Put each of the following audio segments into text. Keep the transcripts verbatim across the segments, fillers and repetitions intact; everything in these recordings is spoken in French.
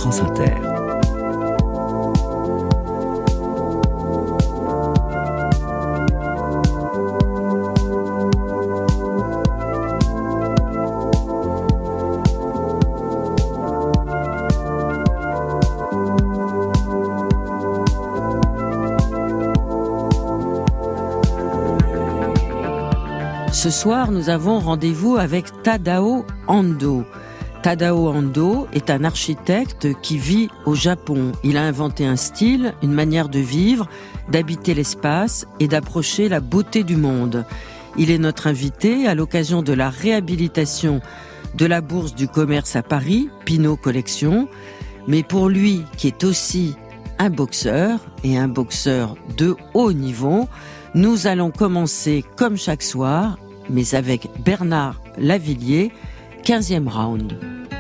France Inter. Ce soir, nous avons rendez-vous avec Tadao Ando. Tadao Ando est un architecte qui vit au Japon. Il a inventé un style, une manière de vivre, d'habiter l'espace et d'approcher la beauté du monde. Il est notre invité à l'occasion de la réhabilitation de la Bourse du commerce à Paris, Pinault Collection. Mais pour lui, qui est aussi un boxeur, et un boxeur de haut niveau, nous allons commencer comme chaque soir, mais avec Bernard Lavillier, quinzième round.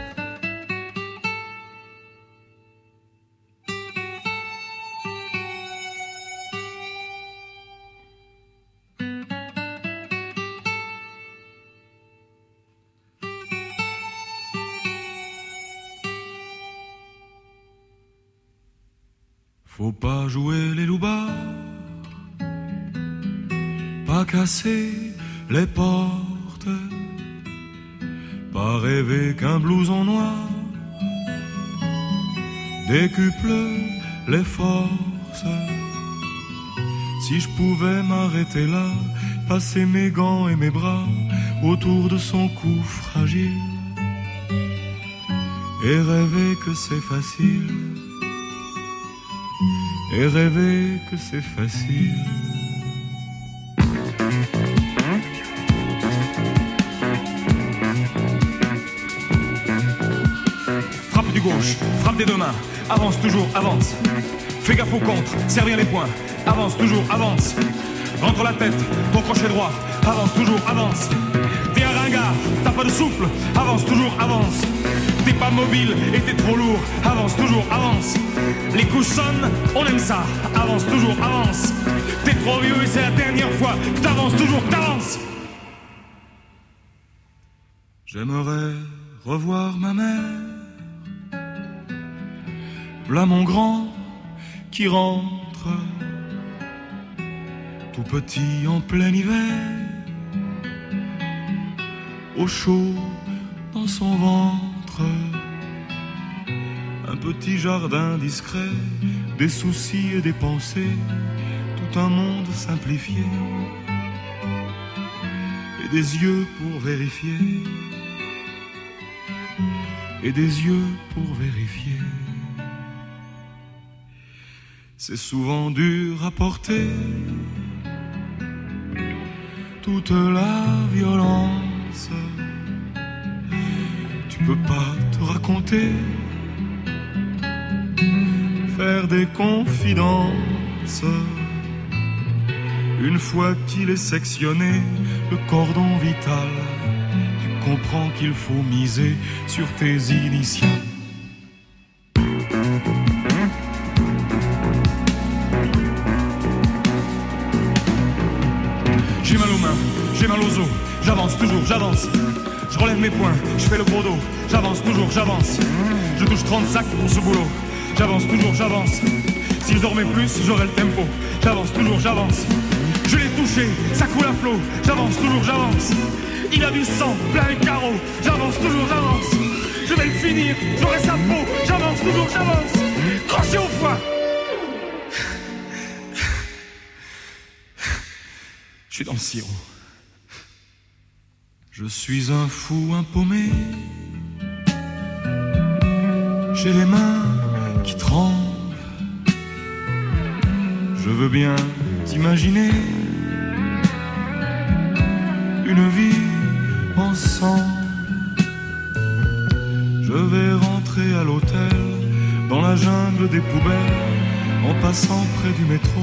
Faut pas jouer les loupards, pas casser les portes, pas rêver qu'un blouson noir décuple les forces. Si je pouvais m'arrêter là, passer mes gants et mes bras autour de son cou fragile et rêver que c'est facile, et rêver que c'est facile. Frappe du gauche, frappe des deux mains, avance toujours, avance. Fais gaffe au contre, serre bien les poings, avance toujours, avance. Rentre la tête, ton crochet droit, avance toujours, avance. T'es un ringard, t'as pas de souffle, avance toujours, avance. T'es pas mobile et t'es trop lourd, avance toujours, avance. Les coups sonnent, on aime ça, avance toujours, avance. T'es trop vieux et c'est la dernière fois, t'avances toujours, t'avances. J'aimerais revoir ma mère, v'là mon grand qui rentre, tout petit en plein hiver, au chaud dans son ventre, un petit jardin discret, des soucis et des pensées, tout un monde simplifié, et des yeux pour vérifier, et des yeux pour vérifier. C'est souvent dur à porter toute la violence. Tu peux pas te raconter, faire des confidences. Une fois qu'il est sectionné, le cordon vital, tu comprends qu'il faut miser sur tes initiales. J'ai mal aux mains, j'ai mal aux os, j'avance toujours, j'avance. Je relève mes poings, je fais le gros dos, j'avance toujours, j'avance. Je touche trente sacs pour ce boulot, j'avance toujours, j'avance. Si je dormais plus, j'aurais le tempo, j'avance toujours, j'avance. Je l'ai touché, ça coule à flot, j'avance toujours, j'avance. Il a du sang, plein les carreaux, j'avance toujours, j'avance. Je vais le finir, j'aurai sa peau, j'avance toujours, j'avance. Crochet au foie. Je suis dans le sirop. Je suis un fou, un paumé, j'ai les mains qui tremblent. Je veux bien t'imaginer une vie ensemble. Je vais rentrer à l'hôtel dans la jungle des poubelles en passant près du métro.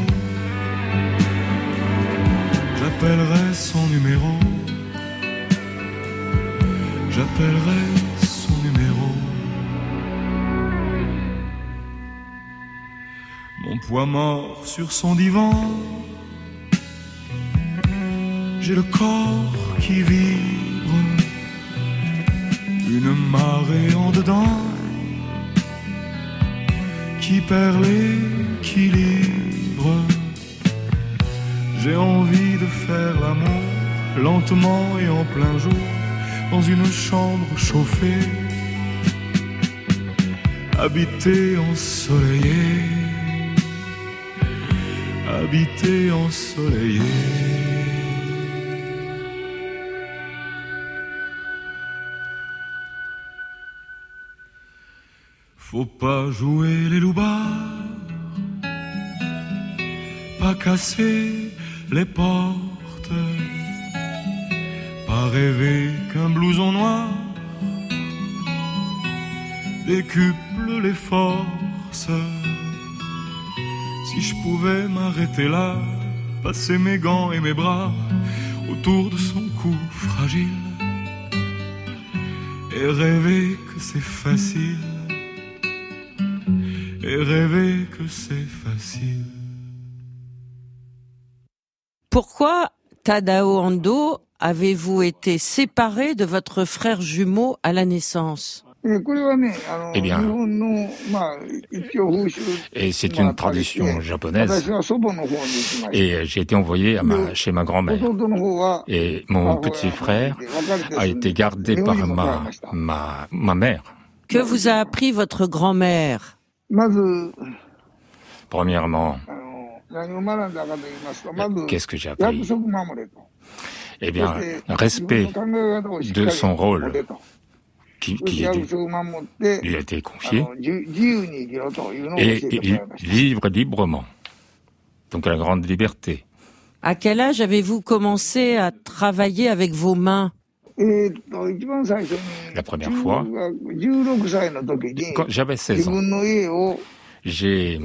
J'appellerai son numéro. J'appellerai son numéro. Mon poids mort sur son divan, j'ai le corps qui vibre, une marée en dedans, qui perd l'équilibre. J'ai envie de faire l'amour lentement et en plein jour dans une chambre chauffée, habité ensoleillé, habité ensoleillé. Faut pas jouer les loupards, pas casser les portes, pas rêver qu'un blouson noir décuple les forces. Si je pouvais m'arrêter là, passer mes gants et mes bras autour de son cou fragile et rêver que c'est facile, et rêver que c'est facile. Pourquoi, Tadao Ando, avez-vous été séparé de votre frère jumeau à la naissance ? Eh bien, et c'est une tradition japonaise, et j'ai été envoyé à ma, chez ma grand-mère, et mon petit frère a été gardé par ma, ma, ma mère. Que vous a appris votre grand-mère ? Premièrement, qu'est-ce que j'ai appris ? Eh bien, respect de son rôle qui, qui lui a été confié, et, et vivre librement, donc la grande liberté. À quel âge avez-vous commencé à travailler avec vos mains ? La première fois, quand j'avais seize ans, j'ai...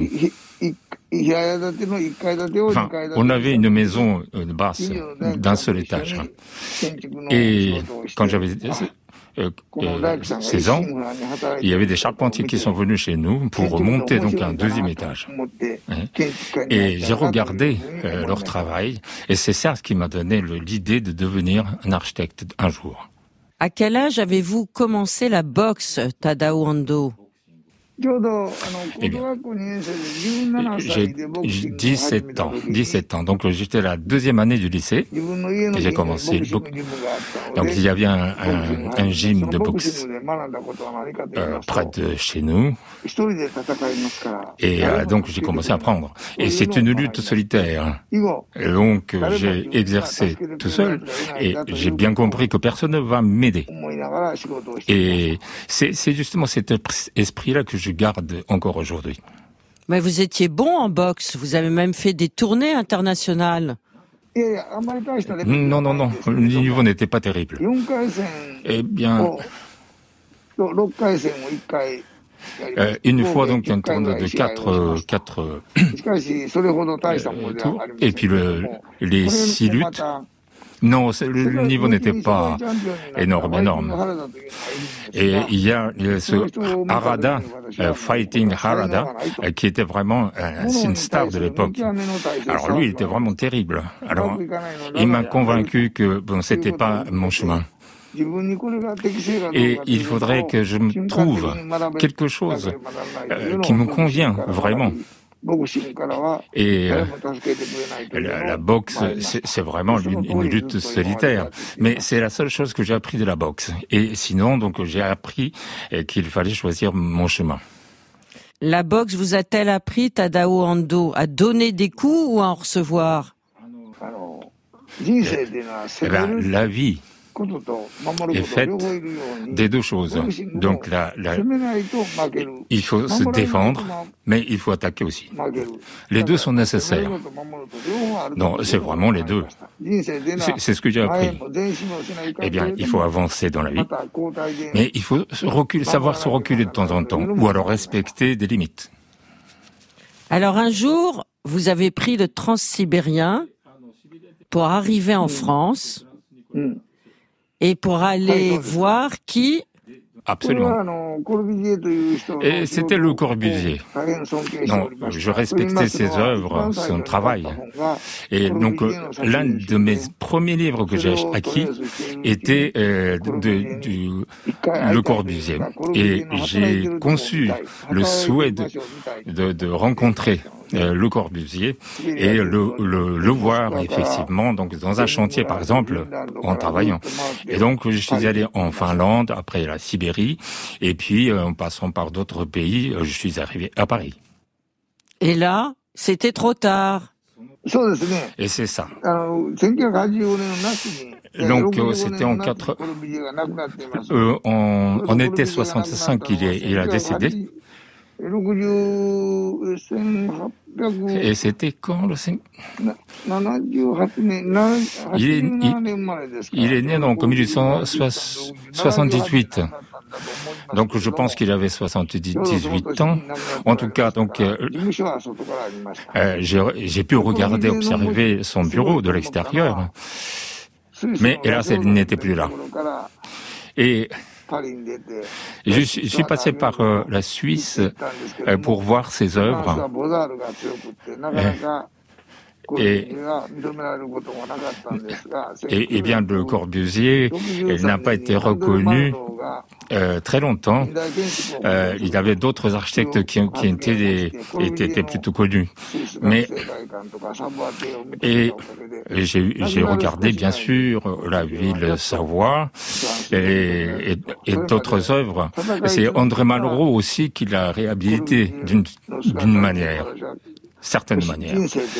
Enfin, on avait une maison basse d'un seul étage. Et quand j'avais euh, euh, seize ans, il y avait des charpentiers qui sont venus chez nous pour monter donc un deuxième étage. Et j'ai regardé euh, leur travail, et c'est ça qui m'a donné l'idée de devenir un architecte un jour. À quel âge avez-vous commencé la boxe, Tadao Ando ? Eh bien, j'ai dix-sept ans, dix-sept ans. Donc j'étais à la deuxième année du lycée et j'ai commencé le boxe. Donc il y avait un, un, un gym de boxe euh, près de chez nous. Et euh, donc j'ai commencé à apprendre. Et c'est une lutte solitaire. Et donc j'ai exercé tout seul et j'ai bien compris que personne ne va m'aider. Et c'est, c'est justement cet esprit-là que je garde encore aujourd'hui. Mais vous étiez bon en boxe, vous avez même fait des tournées internationales. Non, non, non, le niveau n'était pas terrible. Eh bien, euh, une fois donc un tournoi de quatre, quatre euh, tours, et puis le, les six luttes. Non, le niveau n'était pas énorme, énorme. Et il y a ce Harada, euh, Fighting Harada, euh, qui était vraiment euh, une star de l'époque. Alors lui, il était vraiment terrible. Alors, il m'a convaincu que bon, c'était pas mon chemin. Et il faudrait que je me trouve quelque chose euh, qui me convient vraiment. Et euh, la, la boxe, c'est, c'est vraiment une, une lutte solitaire. Mais c'est la seule chose que j'ai appris de la boxe. Et sinon, donc, j'ai appris qu'il fallait choisir mon chemin. La boxe vous a-t-elle appris, Tadao Ando, à donner des coups ou à en recevoir ? Eh, eh ben, la vie est faite des deux choses. Donc la, la, il faut se défendre, mais il faut attaquer aussi. Les deux sont nécessaires. Non, c'est vraiment les deux. C'est, c'est ce que j'ai appris. Eh bien, il faut avancer dans la vie, mais il faut se reculer, savoir se reculer de temps en temps, ou alors respecter des limites. Alors un jour, vous avez pris le transsibérien pour arriver en France et pour aller voir qui ? Absolument. Et c'était Le Corbusier. Donc, je respectais ses œuvres, son travail. Et donc, l'un de mes premiers livres que j'ai acquis était euh, de, du Le Corbusier. Et j'ai conçu le souhait de, de, de rencontrer euh, Le Corbusier et le, le, le voir effectivement donc dans un chantier par exemple en travaillant. Et donc je suis allé en Finlande, après la Sibérie, et puis euh, en passant par d'autres pays, je suis arrivé à Paris. Et là, c'était trop tard. Et c'est ça. Donc euh, c'était en quatre, euh, en, en été soixante-cinq qu'il est, il a décédé. Et c'était quand le cinq il est, il, il est né donc en mille huit cent soixante-dix-huit. Donc je pense qu'il avait soixante-dix-huit ans. En tout cas, donc euh, euh, j'ai, j'ai pu regarder, observer son bureau de l'extérieur. Mais hélas, il n'était plus là. Et je suis, je suis passé par euh, la Suisse euh, pour voir ses œuvres. Euh, Et, et, et bien, Le Corbusier il n'a pas été reconnu euh, très longtemps. Euh, il y avait d'autres architectes qui, qui étaient, des, étaient, étaient plutôt connus. Mais et, et j'ai, j'ai regardé bien sûr la ville Savoie et, et, et d'autres œuvres. C'est André Malraux aussi qui l'a réhabilité d'une, d'une manière. Certaines manières.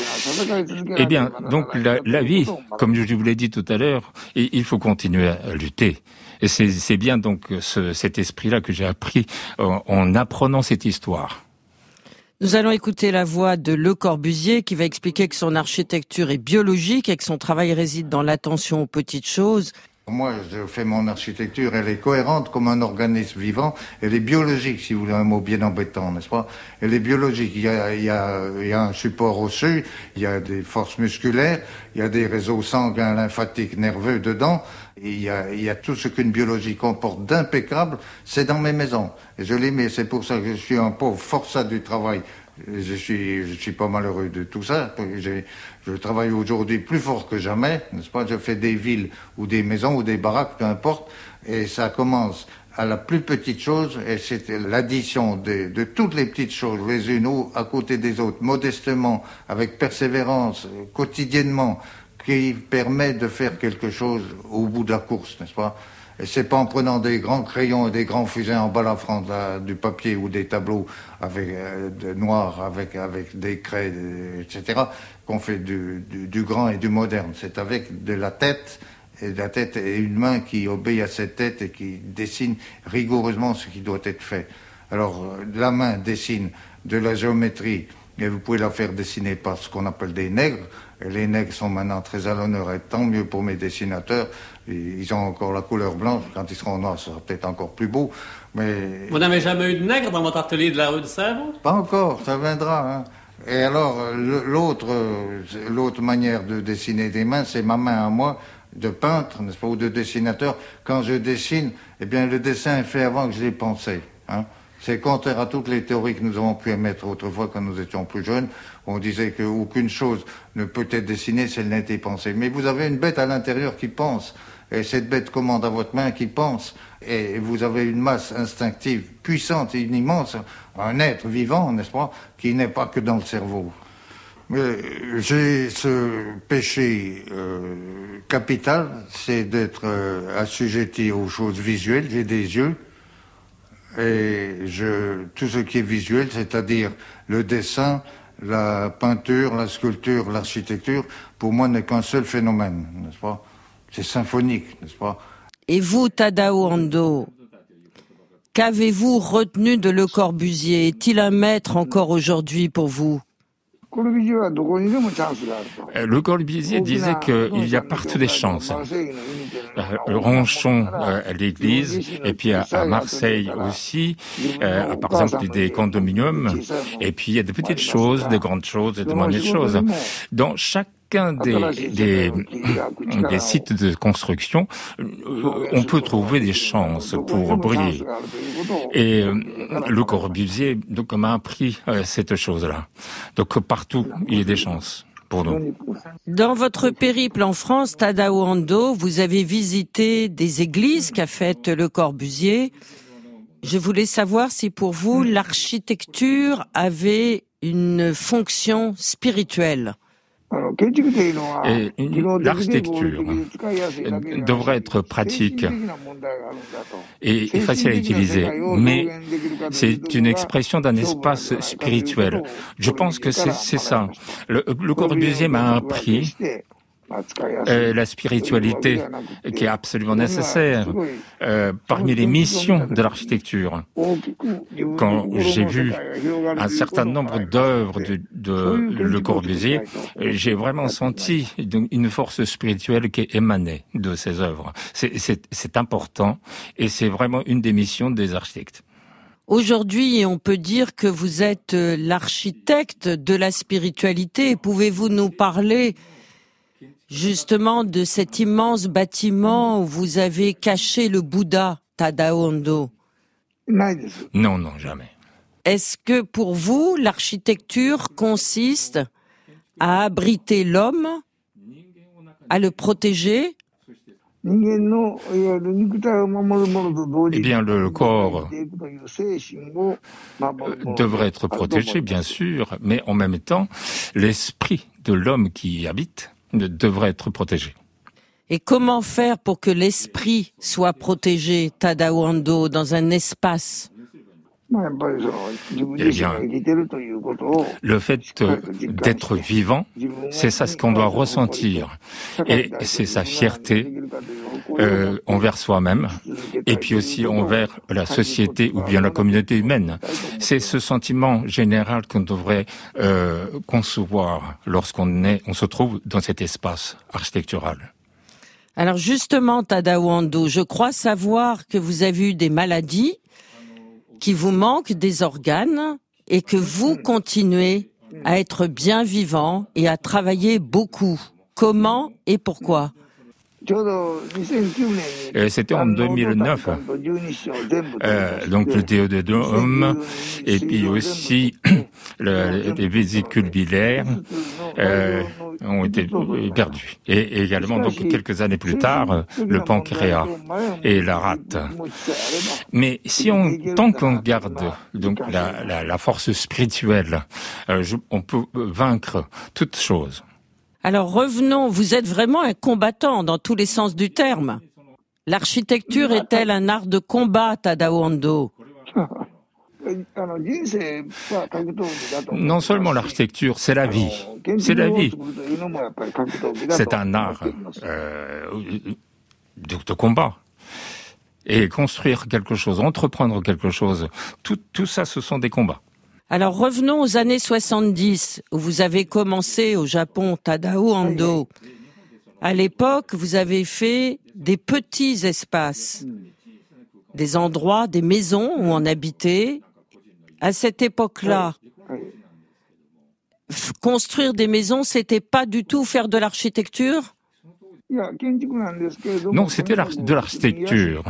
Eh bien, donc la, la vie, comme je vous l'ai dit tout à l'heure, il faut continuer à lutter. Et c'est, c'est bien donc ce, cet esprit-là que j'ai appris en, en apprenant cette histoire. Nous allons écouter la voix de Le Corbusier qui va expliquer que son architecture est biologique et que son travail réside dans l'attention aux petites choses. Moi, je fais mon architecture, elle est cohérente comme un organisme vivant. Elle est biologique, si vous voulez un mot bien embêtant, n'est-ce pas? Elle est biologique. Il y a, il y a, il y a un support osseux, il y a des forces musculaires, il y a des réseaux sanguins, lymphatiques, nerveux dedans. Et il y a, il y a tout ce qu'une biologie comporte d'impeccable. C'est dans mes maisons. Et je les mets. C'est pour ça que je suis un pauvre forçat du travail. Je suis, je suis pas malheureux de tout ça. J'ai, je travaille aujourd'hui plus fort que jamais, n'est-ce pas? Je fais des villes ou des maisons ou des baraques, peu importe. Et ça commence à la plus petite chose, et c'est l'addition de, de toutes les petites choses, les unes à côté des autres, modestement, avec persévérance, quotidiennement, qui permet de faire quelque chose au bout de la course, n'est-ce pas? Et c'est pas en prenant des grands crayons et des grands fusils en balafrant du papier ou des tableaux avec euh, de noir avec avec des craies, et cetera qu'on fait du, du, du grand et du moderne. C'est avec de la tête et de la tête et une main qui obéit à cette tête et qui dessine rigoureusement ce qui doit être fait. Alors la main dessine de la géométrie et vous pouvez la faire dessiner par ce qu'on appelle des nègres. Et les nègres sont maintenant très à l'honneur et tant mieux pour mes dessinateurs. Ils ont encore la couleur blanche. Quand ils seront noirs, ça sera peut-être encore plus beau. Mais... Vous n'avez jamais eu de nègre dans votre atelier de la rue de Sèvres? Pas encore, ça viendra. Hein. Et alors, l'autre, l'autre manière de dessiner des mains, c'est ma main à moi, de peintre, n'est-ce pas, ou de dessinateur. Quand je dessine, eh bien, le dessin est fait avant que je l'ai pensé. Hein. C'est contraire à toutes les théories que nous avons pu émettre autrefois quand nous étions plus jeunes. On disait qu'aucune chose ne peut être dessinée si elle n'a été pensée. Mais vous avez une bête à l'intérieur qui pense. Et cette bête commande à votre main qui pense. Et vous avez une masse instinctive puissante et immense, un être vivant, n'est-ce pas, qui n'est pas que dans le cerveau. Mais j'ai ce péché euh, capital, c'est d'être euh, assujetti aux choses visuelles. J'ai des yeux. Et je, tout ce qui est visuel, c'est-à-dire le dessin, la peinture, la sculpture, l'architecture, pour moi n'est qu'un seul phénomène, n'est-ce pas? C'est symphonique, n'est-ce pas? Et vous, Tadao Ando, qu'avez-vous retenu de Le Corbusier? Est-il un maître encore aujourd'hui pour vous? Le Corbusier disait qu'il y a partout des chances. Euh, Ronchon euh, à l'église, et puis à, à Marseille aussi, euh, par exemple des condominiums, et puis il y a des petites choses, des grandes choses et des moyennes choses. Dans chaque chacun des, des, des sites de construction, on peut trouver des chances pour briller. Et Le Corbusier donc m'a appris cette chose-là. Donc partout, il y a des chances. Dans votre périple en France, Tadao Ando, vous avez visité des églises qu'a faites Le Corbusier. Je voulais savoir si pour vous, l'architecture avait une fonction spirituelle. Et l'architecture devrait être pratique et facile à utiliser, mais c'est une expression d'un espace spirituel. Je pense que c'est, c'est ça. Le, le Corbusier m'a appris Euh, la spiritualité qui est absolument nécessaire euh, parmi les missions de l'architecture. Quand j'ai vu un certain nombre d'œuvres de, de Le Corbusier, j'ai vraiment senti une force spirituelle qui émanait de ces œuvres. C'est, c'est, c'est important et c'est vraiment une des missions des architectes. Aujourd'hui, on peut dire que vous êtes l'architecte de la spiritualité. Pouvez-vous nous parler justement de cet immense bâtiment où vous avez caché le Bouddha, Tadao Ando? Non, non, jamais. Est-ce que pour vous, l'architecture consiste à abriter l'homme, à le protéger? Eh bien, le corps devrait être protégé, bien sûr, mais en même temps, l'esprit de l'homme qui y habite devrait être protégé. Et comment faire pour que l'esprit soit protégé, Tadao Ando, dans un espace? Eh bien, le fait d'être vivant, c'est ça ce qu'on doit ressentir. Et c'est sa fierté euh, envers soi-même, et puis aussi envers la société ou bien la communauté humaine. C'est ce sentiment général qu'on devrait euh, concevoir lorsqu'on est, on se trouve dans cet espace architectural. Alors justement, Tadao Ando, je crois savoir que vous avez eu des maladies, qui vous manque des organes et que vous continuez à être bien vivant et à travailler beaucoup. Comment et pourquoi? Et c'était en deux mille neuf, euh, donc le théododome, et puis aussi le, les vésicules biliaires euh, ont été perdus. Et également, donc quelques années plus tard, le pancréas et la rate. Mais si on, tant qu'on garde donc la, la, la force spirituelle, euh, je, on peut vaincre toute chose. Alors revenons, vous êtes vraiment un combattant dans tous les sens du terme. L'architecture est-elle un art de combat, Tadao Ando? Non seulement l'architecture, c'est la vie. C'est la vie. C'est un art euh, de, de combat. Et construire quelque chose, entreprendre quelque chose, tout, tout ça, ce sont des combats. Alors revenons aux années soixante-dix, où vous avez commencé au Japon, Tadao Ando. À l'époque, vous avez fait des petits espaces, des endroits, des maisons où on habitait. À cette époque-là, f- construire des maisons, c'était pas du tout faire de l'architecture? Non, c'était l'ar- de l'architecture.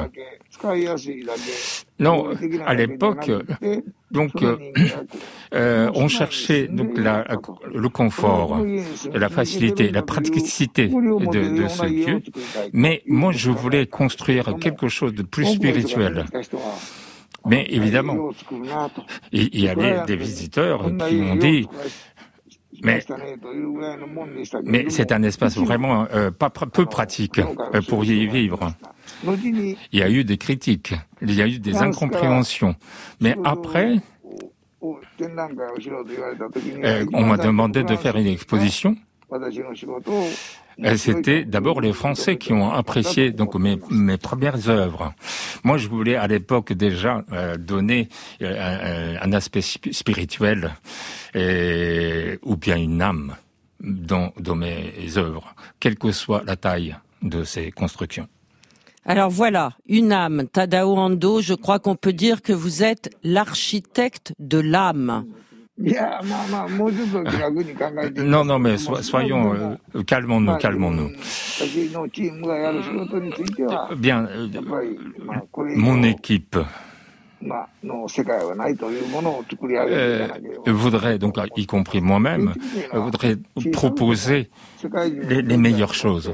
Non, à l'époque, donc, euh, euh, on cherchait donc la, le confort, la facilité, la praticité de, de ce lieu, mais moi je voulais construire quelque chose de plus spirituel. Mais évidemment, il y avait des visiteurs qui m'ont dit Mais, mais c'est un espace vraiment euh, pas, peu pratique euh, pour y vivre. Il y a eu des critiques, il y a eu des incompréhensions. Mais après, euh, on m'a demandé de faire une exposition. C'était d'abord les Français qui ont apprécié donc mes, mes premières œuvres. Moi, je voulais à l'époque déjà euh, donner euh, un, un aspect spirituel et, ou bien une âme dans, dans mes œuvres, quelle que soit la taille de ces constructions. Alors voilà, une âme. Tadao Ando, je crois qu'on peut dire que vous êtes l'architecte de l'âme. Non, non, mais so, soyons, euh, calmons-nous, calmons-nous. Bien, euh, mon équipe euh, voudrait, donc y compris moi-même, voudrait proposer les, les meilleures choses.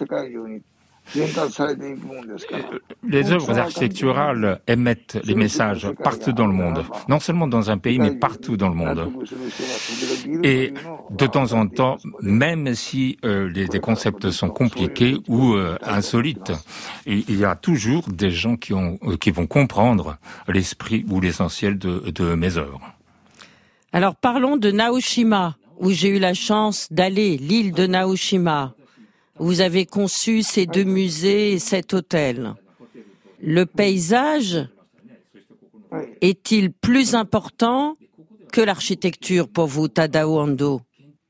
Les œuvres architecturales émettent les messages partout dans le monde, non seulement dans un pays, mais partout dans le monde. Et de temps en temps, même si euh, les, les concepts sont compliqués ou euh, insolites, il y a toujours des gens qui, ont, euh, qui vont comprendre l'esprit ou l'essentiel de, de mes œuvres. Alors parlons de Naoshima, où j'ai eu la chance d'aller, l'île de Naoshima. Vous avez conçu ces deux musées et cet hôtel. Le paysage est-il plus important que l'architecture pour vous, Tadao Ando ?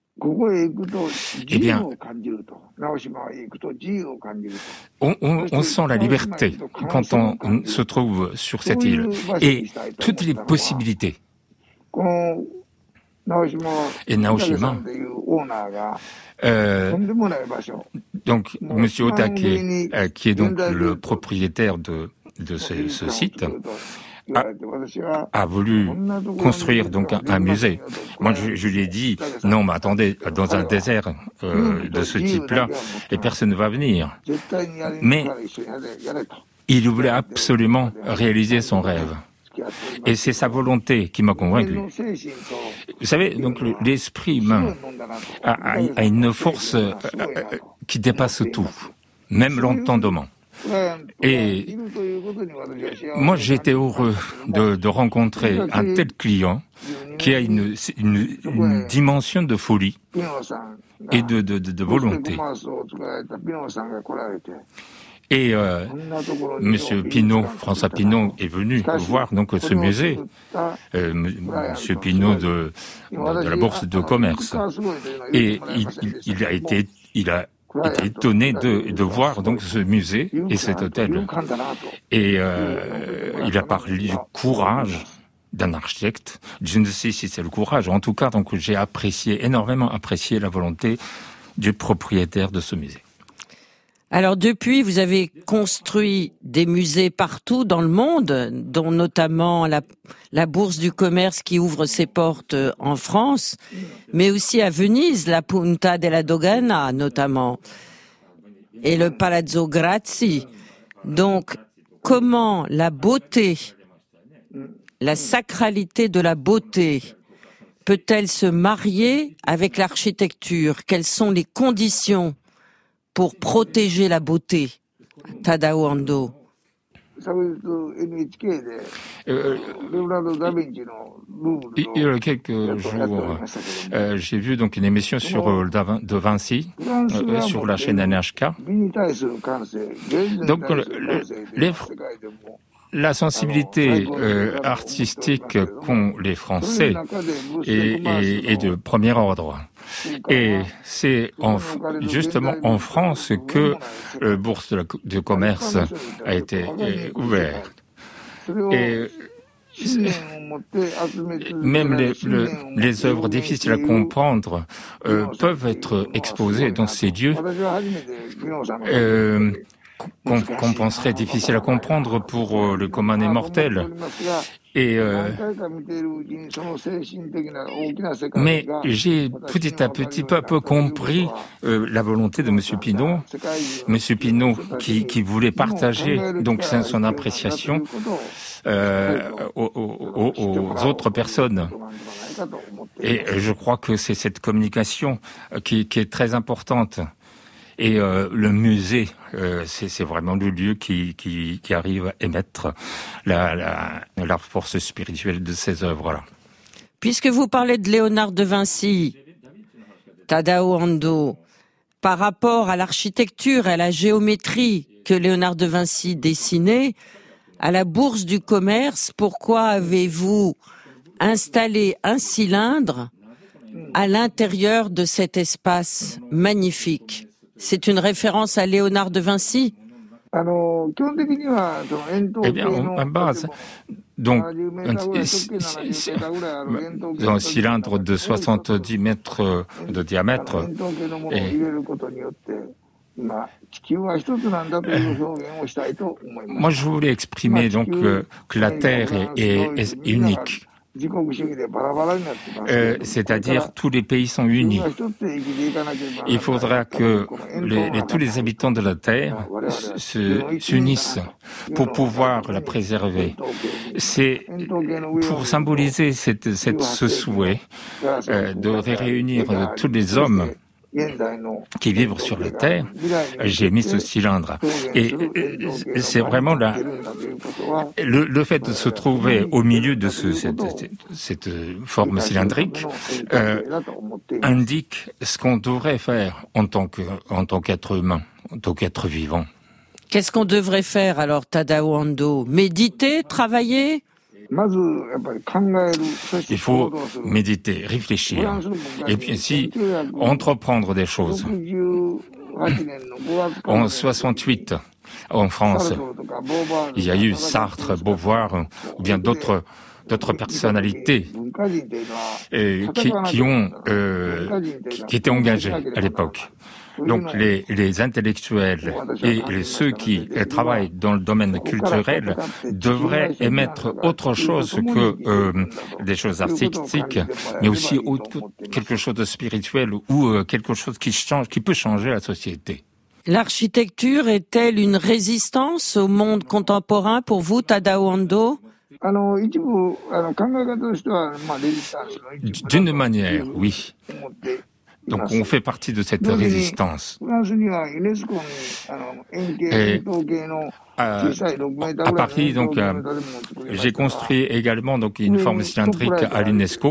Eh bien, on, on, on sent la liberté quand on, on se trouve sur cette île et toutes les possibilités. Et Naoshima, euh, donc Monsieur Otake, euh, qui est donc le propriétaire de, de ce, ce site, a, a voulu construire donc un, un musée. Moi, je, je lui ai dit, non, mais attendez, dans un désert euh, de ce type-là, et personne ne va venir. Mais il voulait absolument réaliser son rêve. Et c'est sa volonté qui m'a convaincu. Vous savez, donc l'esprit humain a, a, a une force euh, qui dépasse tout, même l'entendement. Et moi, j'étais heureux de, de rencontrer un tel client qui a une, une, une dimension de folie et de, de, de, de volonté. Et euh, Monsieur Pinault, François Pinault, est venu voir donc ce musée. Euh, Monsieur Pinault de, de la Bourse de commerce, et il, il, il a été, il a été étonné de, de voir donc ce musée et cet hôtel. Et euh, il a parlé du courage d'un architecte. Je ne sais si c'est le courage. En tout cas, donc j'ai apprécié, énormément apprécié la volonté du propriétaire de ce musée. Alors depuis, vous avez construit des musées partout dans le monde, dont notamment la, la Bourse du commerce qui ouvre ses portes en France, mais aussi à Venise, la Punta della Dogana notamment, et le Palazzo Grassi. Donc, comment la beauté, la sacralité de la beauté, peut-elle se marier avec l'architecture ? Quelles sont les conditions pour protéger la beauté, Tadao Ando? Euh, il y a quelques jours, euh, j'ai vu donc une émission sur euh, de Vinci, euh, sur la chaîne N H K. Donc, le, le, les, la sensibilité euh, artistique qu'ont les Français est, est, est de premier ordre. Et c'est en, justement en France que la Bourse de, la, de commerce a été ouverte. Et même les, le, les œuvres difficiles à comprendre euh, peuvent être exposées dans ces lieux euh, qu'on, qu'on penserait difficiles à comprendre pour euh, le commun des mortels. Et euh, mais j'ai petit à petit peu à peu compris euh, la volonté de Monsieur Pinault, Monsieur Pinault qui, qui voulait partager donc son appréciation euh, aux, aux, aux autres personnes. Et je crois que c'est cette communication qui, qui est très importante. Et euh, le musée, euh, c'est, c'est vraiment le lieu qui, qui, qui arrive à émettre la, la, la force spirituelle de ces œuvres-là. Puisque vous parlez de Léonard de Vinci, Tadao Ando, par rapport à l'architecture et à la géométrie que Léonard de Vinci dessinait, à la Bourse du commerce, pourquoi avez-vous installé un cylindre à l'intérieur de cet espace magnifique ? C'est une référence à Léonard de Vinci ? Eh bien, à base, Donc, un, un cylindre de soixante-dix mètres de diamètre. Et, moi, je voulais exprimer donc euh, que la Terre est, est, est unique. Euh, c'est-à-dire tous les pays sont unis. Il faudra que les, les, tous les habitants de la Terre se, s'unissent pour pouvoir la préserver. C'est pour symboliser cette, cette, ce souhait euh, de réunir tous les hommes qui vivent sur la Terre. J'ai mis ce cylindre. Et c'est vraiment la, le, le fait de se trouver au milieu de ce, cette, cette forme cylindrique euh, indique ce qu'on devrait faire en tant que, en tant qu'être humain, en tant qu'être vivant. Qu'est-ce qu'on devrait faire alors, Tadao Ando? Méditer, travailler? Il faut méditer, réfléchir, et puis aussi entreprendre des choses. En soixante-huit, en France, il y a eu Sartre, Beauvoir, ou bien d'autres d'autres personnalités et qui, qui ont euh, qui, qui étaient engagées à l'époque. Donc les, les intellectuels et les, ceux qui travaillent dans le domaine culturel devraient émettre autre chose que euh, des choses artistiques, mais aussi autre, quelque chose de spirituel ou euh, quelque chose qui change, qui peut changer la société. L'architecture est-elle une résistance au monde contemporain pour vous, Tadao Ando? D'une manière, oui. Donc on fait partie de cette résistance. Et euh, à Paris, donc, euh, j'ai construit également donc une forme cylindrique à l'UNESCO.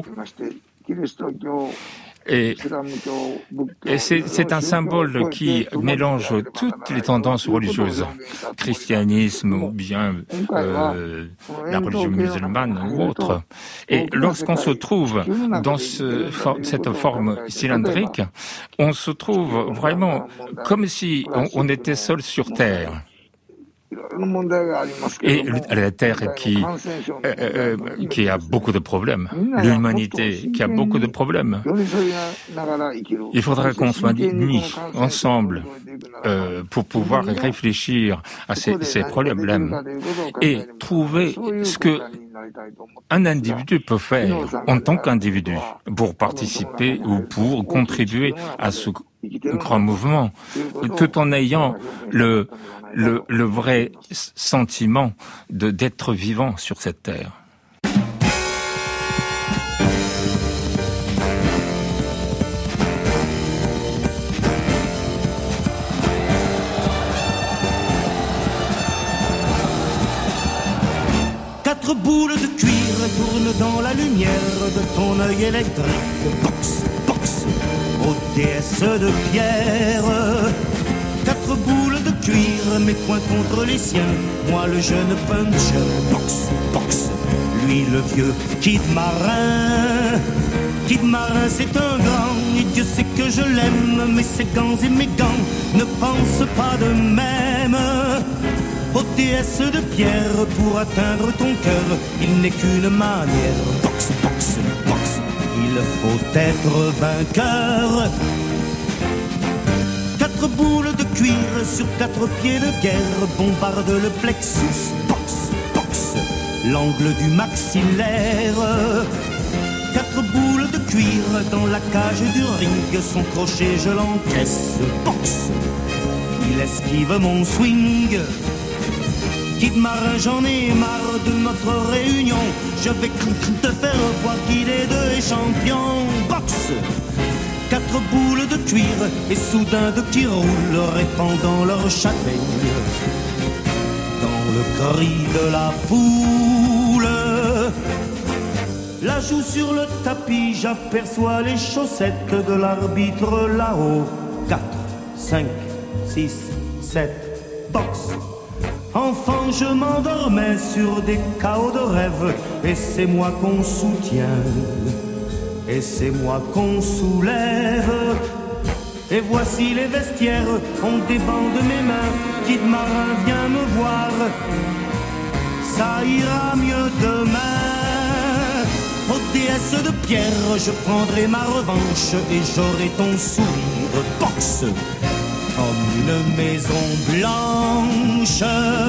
Et, et c'est, c'est un symbole qui mélange toutes les tendances religieuses, christianisme ou bien euh, la religion musulmane ou autre. Et lorsqu'on se trouve dans ce, cette forme cylindrique, on se trouve vraiment comme si on, on était seul sur Terre. Et la Terre qui, euh, euh, qui a beaucoup de problèmes, l'humanité qui a beaucoup de problèmes. Il faudra qu'on soit unis ensemble euh, pour pouvoir réfléchir à ces, ces problèmes et trouver ce que un individu peut faire en tant qu'individu pour participer ou pour contribuer à ce grand mouvement, tout en ayant le, le, le vrai sentiment de, d'être vivant sur cette terre. Quatre boules de cuir tournent dans la lumière de ton œil électrique. Box, box, ô déesse de pierre. Quatre boules de cuir, mes poings contre les siens. Moi le jeune puncher. Box, box, lui le vieux kid marin. Kid marin c'est un grand, et Dieu sait que je l'aime. Mais ses gants et mes gants ne pensent pas de même. Ô déesse de pierre, pour atteindre ton cœur, il n'est qu'une manière. Box, box, box, il faut être vainqueur. Quatre boules de cuir sur quatre pieds de guerre bombardent le plexus. Box, box, l'angle du maxillaire. Quatre boules de cuir dans la cage du ring, son crochet je l'encaisse. Box, il esquive mon swing. Kid marin, j'en ai marre de notre réunion. Je vais te faire voir qui des deux est champion. Boxe, quatre boules de cuir et soudain de qui roulent, répandant leur châtaigne dans le cri de la foule. La joue sur le tapis, j'aperçois les chaussettes de l'arbitre là-haut. Quatre, cinq, six, sept, boxe. Enfant, je m'endormais sur des chaos de rêve, et c'est moi qu'on soutient, et c'est moi qu'on soulève. Et voici les vestiaires, on débande mes mains, Kid marin vient me voir. ça ira mieux demain. Ô déesse de pierre, je prendrai ma revanche et j'aurai ton sourire boxe comme une maison blanche.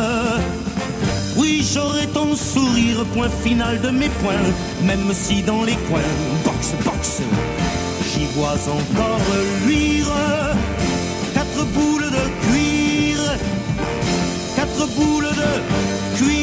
Oui, j'aurai ton sourire, point final de mes points, même si dans les coins, boxe, boxe, j'y vois encore luire quatre boules de cuir, quatre boules de cuir.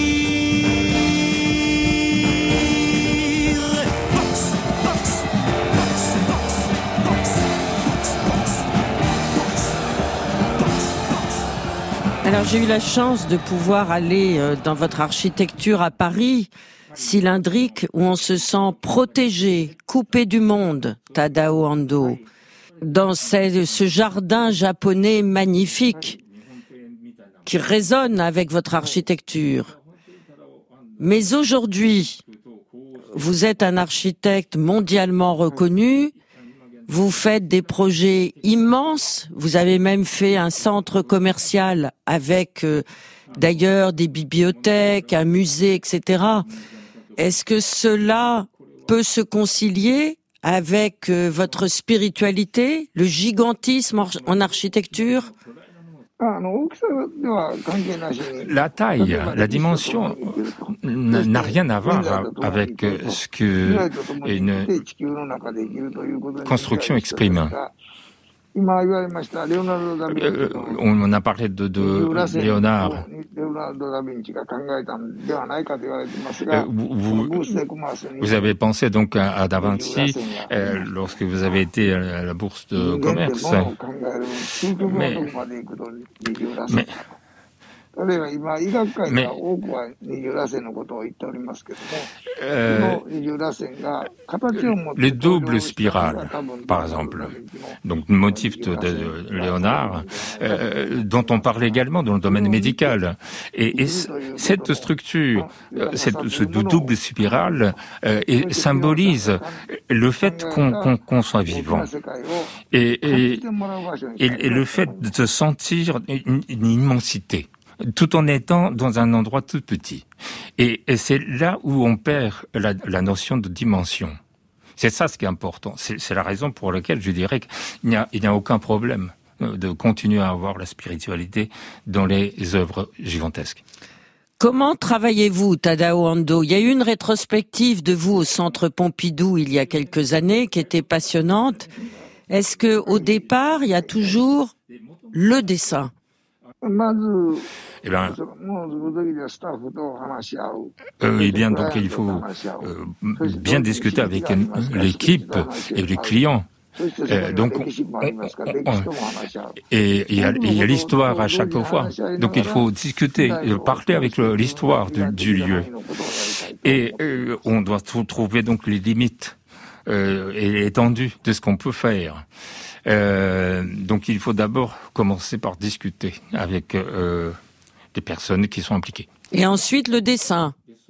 Boxe, boxe, boxe, boxe, boxe, boxe, boxe, boxe, boxe, boxe. Alors j'ai eu la chance de pouvoir aller dans votre architecture à Paris, cylindrique, où on se sent protégé, coupé du monde, Tadao Ando, dans ce, ce jardin japonais magnifique qui résonne avec votre architecture. Mais aujourd'hui, vous êtes un architecte mondialement reconnu, vous faites des projets immenses, vous avez même fait un centre commercial avec euh, d'ailleurs des bibliothèques, un musée, et cetera. Est-ce que cela peut se concilier avec euh, votre spiritualité, le gigantisme en, en architecture ? La taille, la dimension n'a rien à voir avec ce que une construction exprime. Euh, on a parlé de, de Léonard. Euh, vous, vous avez pensé donc à, à Da Vinci euh, lorsque vous avez été à la bourse de commerce. Mais, mais Mais, euh, les doubles spirales, par exemple, donc motif de, de Léonard, euh, dont on parle également dans le domaine médical, et, et cette structure, cette, ce double spirale, euh, et symbolise le fait qu'on, qu'on, qu'on soit vivant, et, et, et, et le fait de se sentir une, une immensité, tout en étant dans un endroit tout petit. Et, et c'est là où on perd la, la notion de dimension. C'est ça ce qui est important. C'est, c'est la raison pour laquelle je dirais qu'il n'y a, il n'y a aucun problème de continuer à avoir la spiritualité dans les œuvres gigantesques. Comment travaillez-vous, Tadao Ando ? Il y a eu une rétrospective de vous au Centre Pompidou il y a quelques années qui était passionnante. Est-ce que au départ, il y a toujours le dessin ? Eh bien, euh, eh bien, donc il faut euh, bien discuter avec l'équipe et les clients. Euh, donc, on, on, on, et il y a, y a l'histoire à chaque fois. Donc, il faut discuter, parler avec le, l'histoire du, du lieu. Et euh, on doit trouver donc les limites euh, et l'étendue de ce qu'on peut faire. Euh, donc il faut d'abord commencer par discuter avec euh, des personnes qui sont impliquées. Et ensuite le dessin.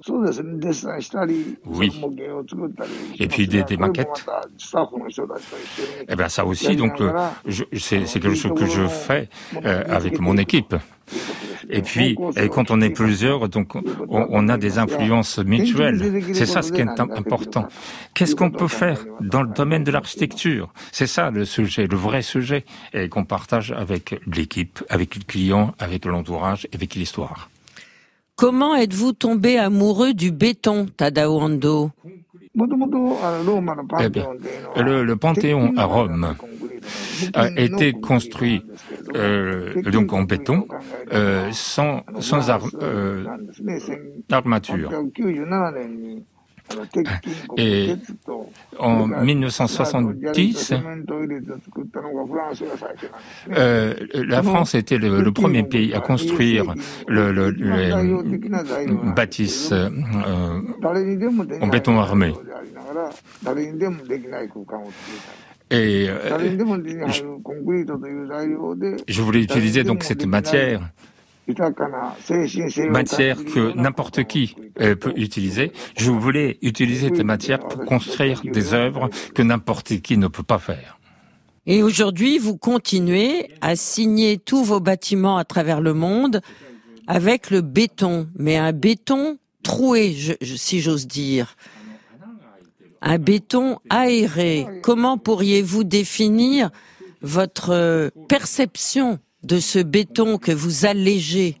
Oui. Et puis des, des maquettes. Eh ben ça aussi, donc euh, je, c'est, c'est quelque chose que je fais euh, avec mon équipe. Et puis, et quand on est plusieurs, donc on, on a des influences mutuelles. C'est ça ce qui est important. Qu'est-ce qu'on peut faire dans le domaine de l'architecture ? C'est ça le sujet, le vrai sujet, et qu'on partage avec l'équipe, avec le client, avec l'entourage, avec l'histoire. Comment êtes-vous tombé amoureux du béton, Tadao Ando ? Eh bien, le, le Panthéon à Rome a été construit euh, donc en béton, euh, sans, sans ar- euh, armature. Et en dix-neuf cent soixante-dix, euh, la France était le, le premier pays à construire le, le, le bâtisse euh, en béton armé. Et euh, je, je voulais utiliser donc cette matière. Matière que n'importe qui euh, peut utiliser. Je voulais utiliser cette matière pour construire des œuvres que n'importe qui ne peut pas faire. Et aujourd'hui, vous continuez à signer tous vos bâtiments à travers le monde avec le béton, mais un béton troué, je, je, si j'ose dire. Un béton aéré. Comment pourriez-vous définir votre perception de ce béton que vous allégez?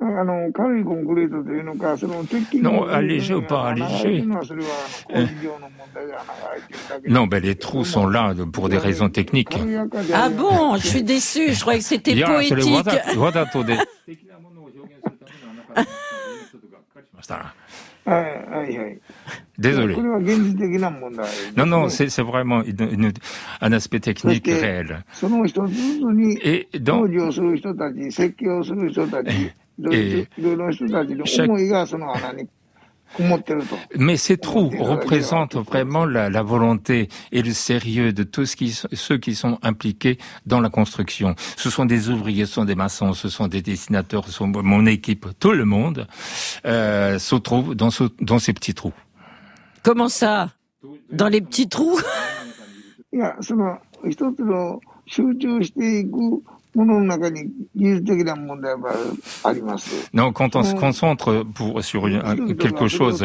Non, allégé ou pas allégé. Euh, non, ben les trous sont là pour des raisons techniques. Ah bon, je suis déçu, je croyais que c'était poétique. Désolé. Non, non, c'est, c'est vraiment une, une, un aspect technique réel. Et donc, et chaque... Mais ces trous représentent vraiment la, la volonté et le sérieux de tous qui, ceux qui sont impliqués dans la construction. Ce sont des ouvriers, ce sont des maçons, ce sont des dessinateurs, ce sont mon équipe, tout le monde euh, se trouve dans, ce, dans ces petits trous. Comment ça? Dans les petits trous? Non, quand on se concentre pour, sur une, quelque chose,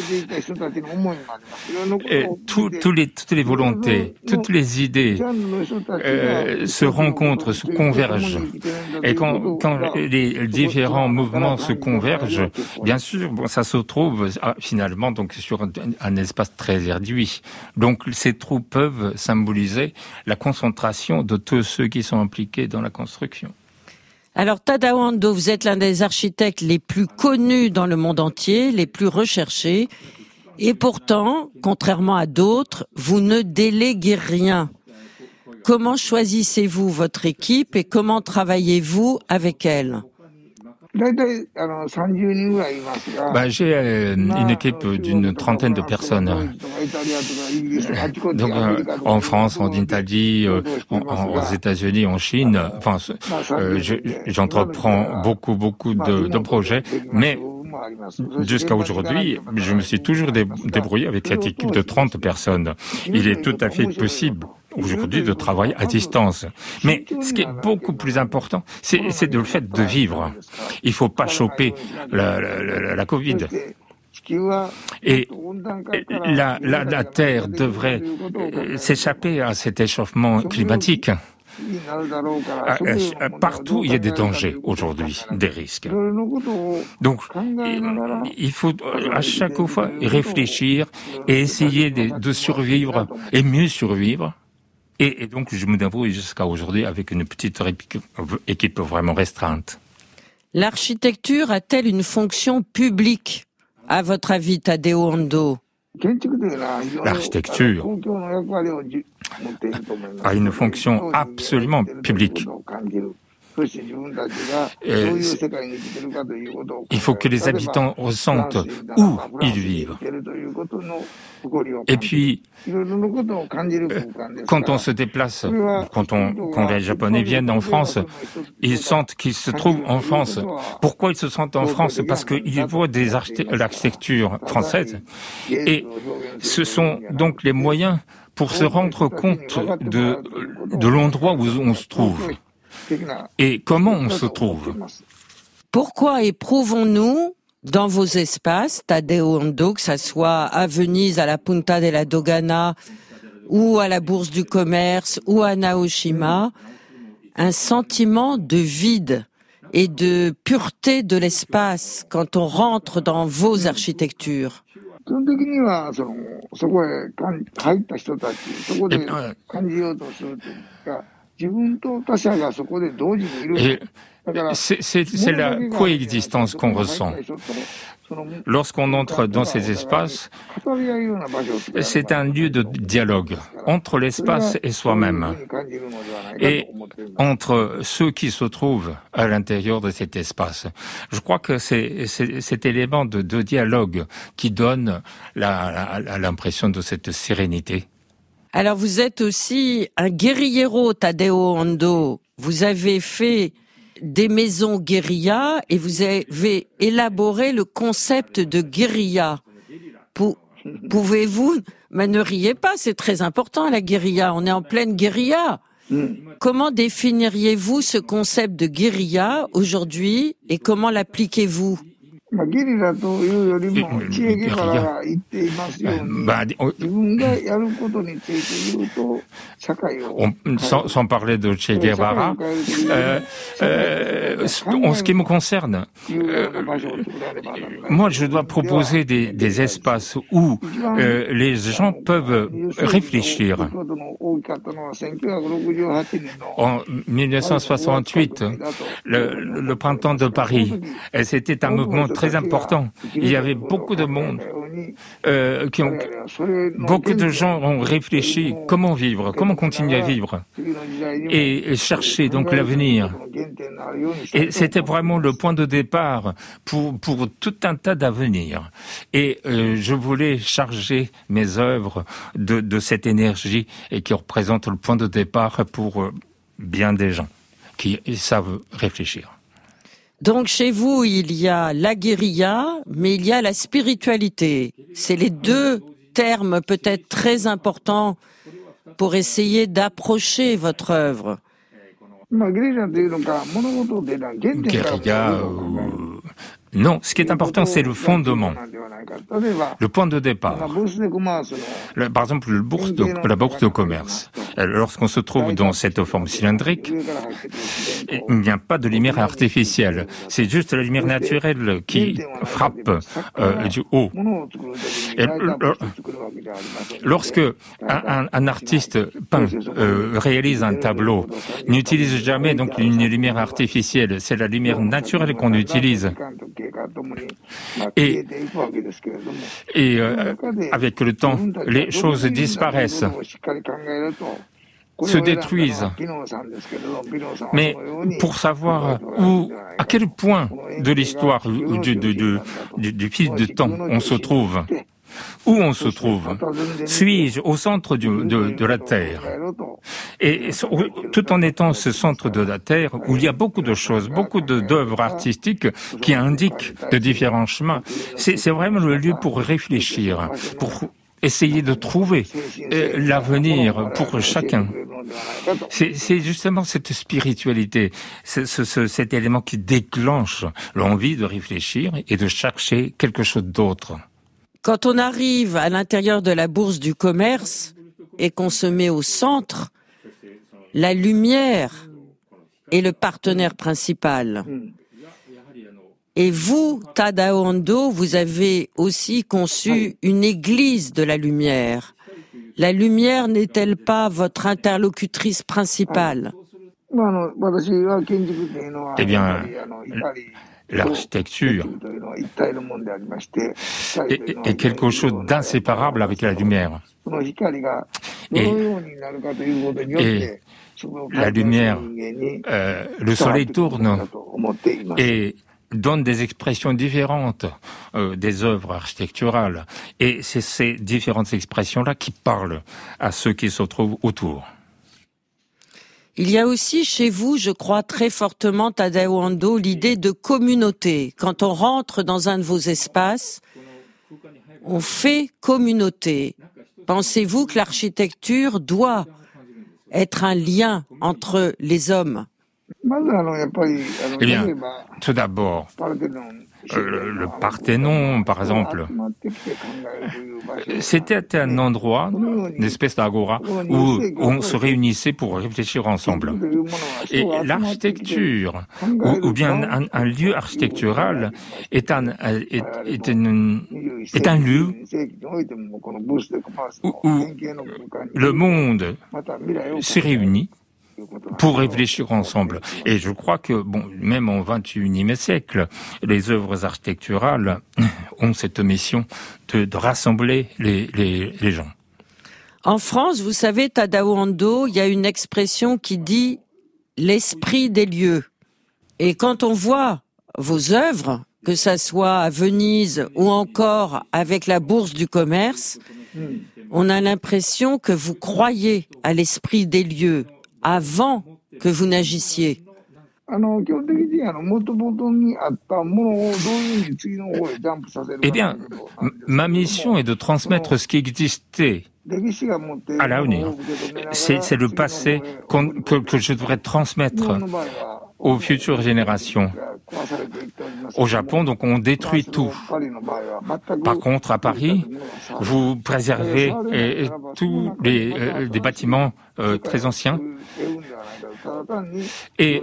et tout, tout les, toutes les volontés, toutes les idées euh, se rencontrent, se convergent. Et quand, quand les différents mouvements se convergent, bien sûr, bon, ça se trouve ah, finalement donc sur un, un espace très réduit. Donc ces trous peuvent symboliser la concentration de tous ceux qui sont impliqués dans la construction. Alors Tadao Ando, vous êtes l'un des architectes les plus connus dans le monde entier, les plus recherchés, et pourtant, contrairement à d'autres, vous ne déléguez rien. Comment choisissez-vous votre équipe et comment travaillez-vous avec elle? Bah, j'ai euh, une équipe d'une trentaine de personnes. Donc, euh, en France, en Italie, euh, en, en, aux États-Unis, en Chine. Enfin, euh, je, j'entreprends beaucoup, beaucoup de, de projets, mais jusqu'à aujourd'hui, je me suis toujours débrouillé avec cette équipe de trente personnes. Il est tout à fait possible aujourd'hui de travailler à distance. Mais ce qui est beaucoup plus important, c'est, c'est de le fait de vivre. Il faut pas choper la, la, la, la Covid. Et la, la, la Terre devrait s'échapper à cet échauffement climatique. Partout, il y a des dangers aujourd'hui, des risques. Donc, il faut à chaque fois réfléchir et essayer de, de survivre et mieux survivre. Et, et donc, je me débrouille jusqu'à aujourd'hui avec une petite équipe vraiment restreinte. L'architecture a-t-elle une fonction publique, à votre avis, Tadao Ando? L'architecture a une fonction absolument publique. Et il faut que les habitants ressentent où ils vivent. Et puis, quand on se déplace, quand, on, quand les Japonais viennent en France, ils sentent qu'ils se trouvent en France. Pourquoi ils se sentent en France? Parce qu'ils voient des archite- l'architecture française. Et ce sont donc les moyens pour se rendre compte de, de l'endroit où on se trouve. Et comment on se trouve? Pourquoi éprouvons-nous dans vos espaces, Tadao Ando, que ça soit à Venise, à la Punta della Dogana, ou à la Bourse du Commerce, ou à Naoshima, un sentiment de vide et de pureté de l'espace quand on rentre dans vos architectures? Et c'est, c'est, c'est la coexistence qu'on ressent. Lorsqu'on entre dans ces espaces, c'est un lieu de dialogue entre l'espace et soi-même, et entre ceux qui se trouvent à l'intérieur de cet espace. Je crois que c'est, c'est cet élément de, de dialogue qui donne la, la, l'impression de cette sérénité. Alors vous êtes aussi un guérillero, Tadao Ando. Vous avez fait des maisons guérilla et vous avez élaboré le concept de guérilla. Pou- pouvez-vous, mais ne riez pas, c'est très important la guérilla, on est en pleine guérilla. Comment définiriez-vous ce concept de guérilla aujourd'hui et comment l'appliquez-vous? Bah, on, sans, sans parler de Che Guevara, euh, euh, en ce qui me concerne, euh, moi je dois proposer des, des espaces où euh, les gens peuvent réfléchir. En mille neuf cent soixante-huit, le, le printemps de Paris, c'était un mouvement très important. Il y avait beaucoup de monde, euh, qui ont, beaucoup de gens ont réfléchi comment vivre, comment continuer à vivre et, et chercher donc l'avenir. Et c'était vraiment le point de départ pour, pour tout un tas d'avenirs. Et euh, je voulais charger mes œuvres de, de cette énergie et qui représente le point de départ pour euh, bien des gens qui savent réfléchir. Donc chez vous, il y a la guérilla, mais il y a la spiritualité. C'est les deux termes peut-être très importants pour essayer d'approcher votre œuvre. Guérilla, euh, non, ce qui est important, c'est le fondement, le point de départ. Le, par exemple, le bourse de, la bourse de commerce. Lorsqu'on se trouve dans cette forme cylindrique, il n'y a pas de lumière artificielle. C'est juste la lumière naturelle qui frappe euh, du haut. Et, lorsque un, un, un artiste peint, euh, réalise un tableau, n'utilise jamais donc une lumière artificielle. C'est la lumière naturelle qu'on utilise. Et, et euh, avec le temps, les choses disparaissent, se détruisent. Mais pour savoir où, à quel point de l'histoire, du, du, du, du, du fil de temps on se trouve, où on se trouve, suis-je au centre du, de, de la Terre? Et tout en étant ce centre de la Terre, où il y a beaucoup de choses, beaucoup de, d'œuvres artistiques qui indiquent de différents chemins, c'est, c'est vraiment le lieu pour réfléchir, pour essayer de trouver l'avenir pour chacun. C'est, c'est justement cette spiritualité, ce, ce, cet élément qui déclenche l'envie de réfléchir et de chercher quelque chose d'autre. Quand on arrive à l'intérieur de la bourse du commerce et qu'on se met au centre, la lumière est le partenaire principal. Et vous, Tadao Ando, vous avez aussi conçu une église de la lumière. La lumière n'est-elle pas votre interlocutrice principale? Eh bien, l'architecture est, est quelque chose d'inséparable avec la lumière. Et, et la lumière, euh, le soleil tourne et donne des expressions différentes euh, des œuvres architecturales. Et c'est ces différentes expressions-là qui parlent à ceux qui se trouvent autour. Il y a aussi chez vous, je crois très fortement, Tadao Ando, l'idée de communauté. Quand on rentre dans un de vos espaces, on fait communauté. Pensez-vous que l'architecture doit être un lien entre les hommes? Eh bien, tout d'abord, euh, le Parthénon, par exemple, c'était un endroit, une espèce d'agora, où on se réunissait pour réfléchir ensemble. Et l'architecture, ou, ou bien un, un lieu architectural, est un, est, est une, est un lieu où, où le monde se réunit pour réfléchir ensemble. Et je crois que, bon, même au vingt et unième siècle, les œuvres architecturales ont cette mission de, de rassembler les, les, les gens. En France, vous savez, Tadao Ando, il y a une expression qui dit « l'esprit des lieux ». Et quand on voit vos œuvres, que ça soit à Venise ou encore avec la Bourse du Commerce, on a l'impression que vous croyez à l'esprit des lieux avant que vous n'agissiez. Eh bien, ma mission est de transmettre ce qui existait à l'avenir. C'est, c'est le passé qu'on, que, que je devrais transmettre aux futures générations. Au Japon, donc on détruit tout. Par contre, à Paris, vous préservez et, et tous les euh, des bâtiments euh, très anciens et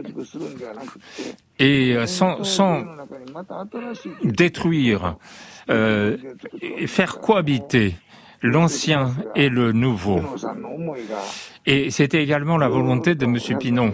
et sans sans détruire, euh, et faire cohabiter l'ancien et le nouveau. Et c'était également la volonté de M. Pinon.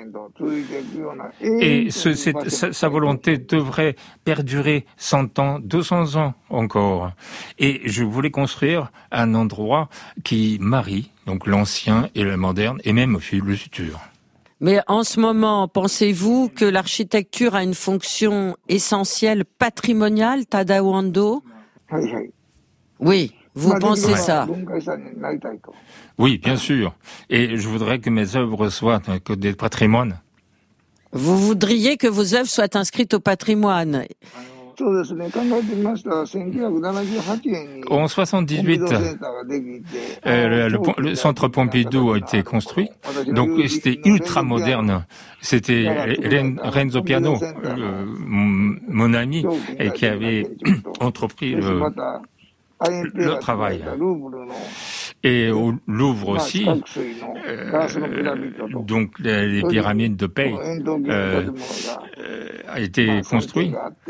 Et ce, cette, sa, sa volonté devrait perdurer cent ans, deux cents ans encore. Et je voulais construire un endroit qui marie donc l'ancien et le moderne, et même le futur. Mais en ce moment, pensez-vous que l'architecture a une fonction essentielle patrimoniale, Tadao Ando ? Oui. Vous ouais, pensez ouais. ça? Oui, bien sûr. Et je voudrais que mes œuvres soient que des patrimoines. Vous voudriez que vos œuvres soient inscrites au patrimoine? En soixante-dix-huit, euh, le, le, le centre Pompidou a été construit. Donc c'était ultra moderne. C'était Renzo Piano, le, mon ami, et qui avait entrepris le le travail. Et au Louvre aussi, euh, donc les, les pyramides de Paix euh, euh, a été construit.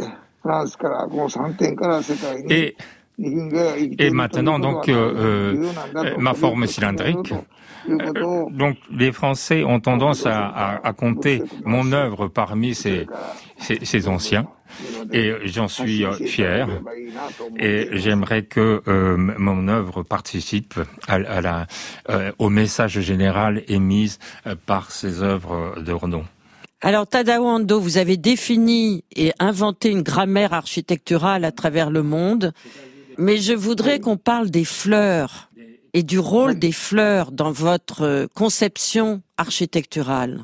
Et, et maintenant, donc, euh, euh, ma forme cylindrique. Euh, donc, les Français ont tendance à, à, à compter mon œuvre parmi ces, ces, ces anciens. Et j'en suis fier. Et j'aimerais que euh, mon œuvre participe à, à la, euh, au message général émis par ces œuvres de renom. Alors, Tadao Ando, vous avez défini et inventé une grammaire architecturale à travers le monde, mais je voudrais qu'on parle des fleurs et du rôle des fleurs dans votre conception architecturale.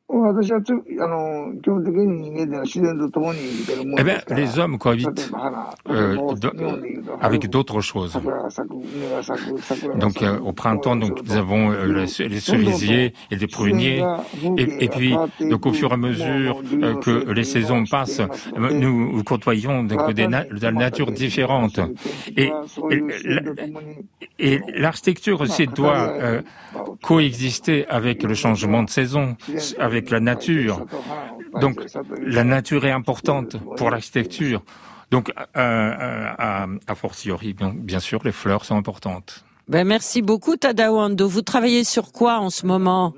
Eh bien, les hommes cohabitent euh, avec d'autres choses. Donc, euh, au printemps, donc nous avons euh, les, les cerisiers et les pruniers, et, et puis, donc au fur et à mesure euh, que les saisons passent, nous côtoyons donc des na- de la nature différente. Et, et, et l'architecture aussi doit euh, coexister avec le changement de saison, avec la nature. Donc, la nature est importante pour l'architecture. Donc, euh, euh, à, à fortiori, bien, bien sûr, les fleurs sont importantes. Ben, merci beaucoup, Tadao Ando. Vous travaillez sur quoi en ce moment?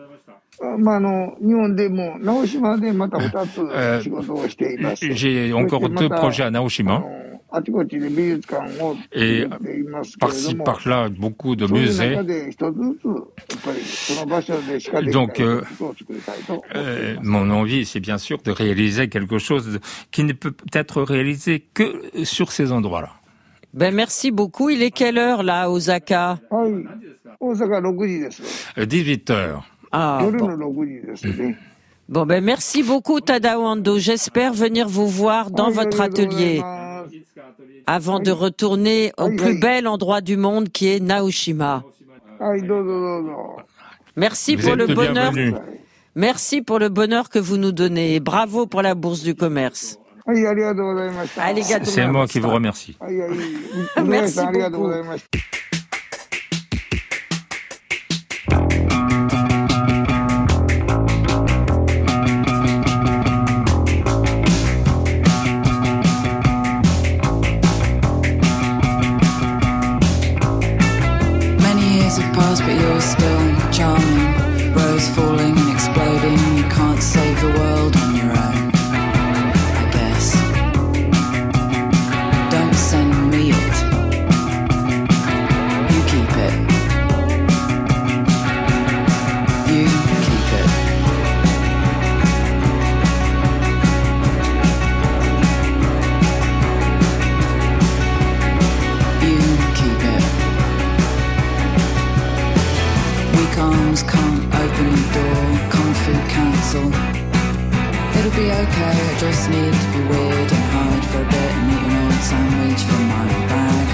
Euh, j'ai encore deux projets à Naoshima. Et par-ci, par-là, beaucoup de musées. Donc, euh, euh, mon envie, c'est bien sûr de réaliser quelque chose qui ne peut être réalisé que sur ces endroits-là. Ben, merci beaucoup. Il est quelle heure, là, à Osaka? dix-huit heures. Ah, bon. Bon, ben, merci beaucoup, Tadao Ando. J'espère venir vous voir dans votre atelier avant de retourner au plus bel endroit du monde qui est Naoshima. Merci pour le bonheur. Merci pour le bonheur que vous nous donnez. Et bravo pour la Bourse du Commerce. C'est moi qui vous remercie. Merci beaucoup. But you're still charming. Rose falling and exploding. You can't save the world on your own, I guess. Don't send me it. You keep it. You keep it. You keep it. Arms can't open the door, Kung Fu Council. It'll be okay, I just need to be weird and hide for a bit and eat an old sandwich from my bag.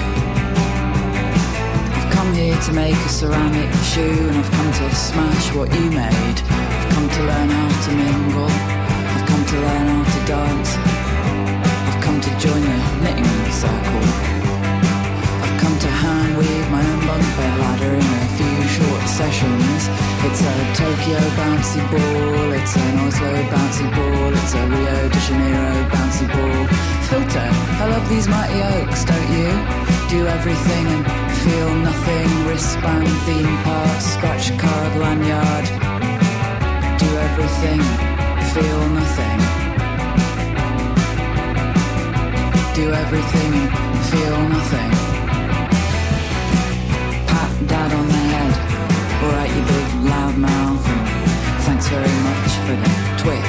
I've come here to make a ceramic shoe and I've come to smash what you made. I've come to learn how to mingle, I've come to learn how to dance. I've come to join the knitting circle. I've come to hand weave my own bunk bed ladder in a few short sessions. It's a Tokyo bouncy ball, it's an Oslo bouncy ball, it's a Rio de Janeiro bouncy ball. Filter, I love these mighty oaks, don't you? Do everything and feel nothing. Wristband, theme park, scratch card, lanyard. Do everything, feel nothing. Do everything and feel nothing. Pat dad on the head, alright you big loud mouth, and thanks very much for the Twix.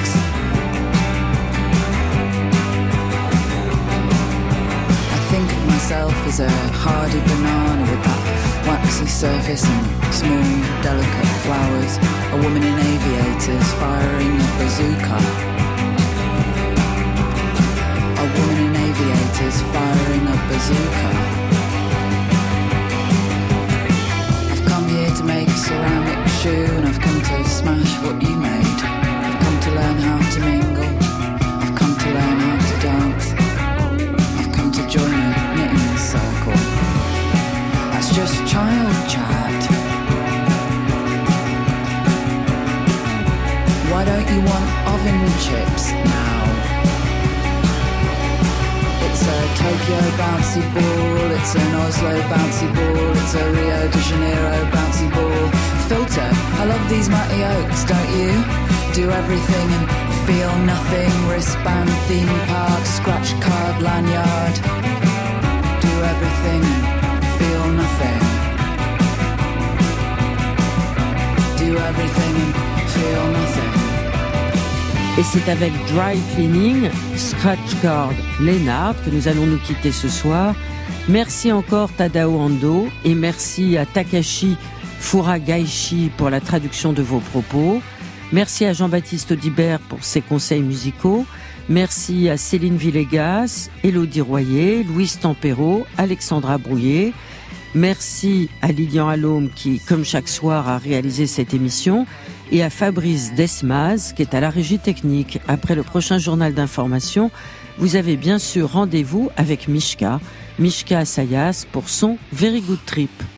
I think of myself as a hardy banana with that waxy surface and small delicate flowers. A woman in aviators firing a bazooka. A woman in aviators firing a bazooka. I've come here to make a ceramic shoe, and I've come to smash what you made. I've come to learn how to mingle. I've come to learn how to dance. I've come to join a knitting circle. That's just child chat. Why don't you want oven chips now? It's a Tokyo bouncy ball, it's an Oslo bouncy ball, it's a Rio de Janeiro bouncy ball. Filter, I love these mighty oaks, don't you? Do everything and feel nothing. Wristband, theme park, scratch card, lanyard. Do everything and feel nothing. Do everything and feel nothing. Et c'est avec Dry Cleaning, Scratch Card, Lennart que nous allons nous quitter ce soir. Merci encore Tadao Ando et merci à Takashi Furagaishi pour la traduction de vos propos. Merci à Jean-Baptiste Audibert pour ses conseils musicaux. Merci à Céline Villegas, Élodie Royer, Louise Tempero, Alexandra Brouillet. Merci à Lilian Allôme qui, comme chaque soir, a réalisé cette émission. Et à Fabrice Desmaz qui est à la régie technique. Après le prochain journal d'information, vous avez bien sûr rendez-vous avec Mishka, Mishka Assayas pour son Very Good Trip.